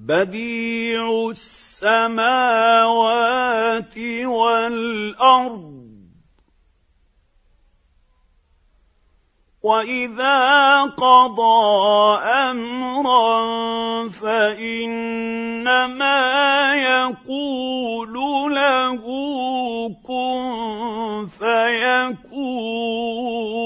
بديع السماوات والأرض وإذا قضى أمرا فإنما يقول له كن فيكون.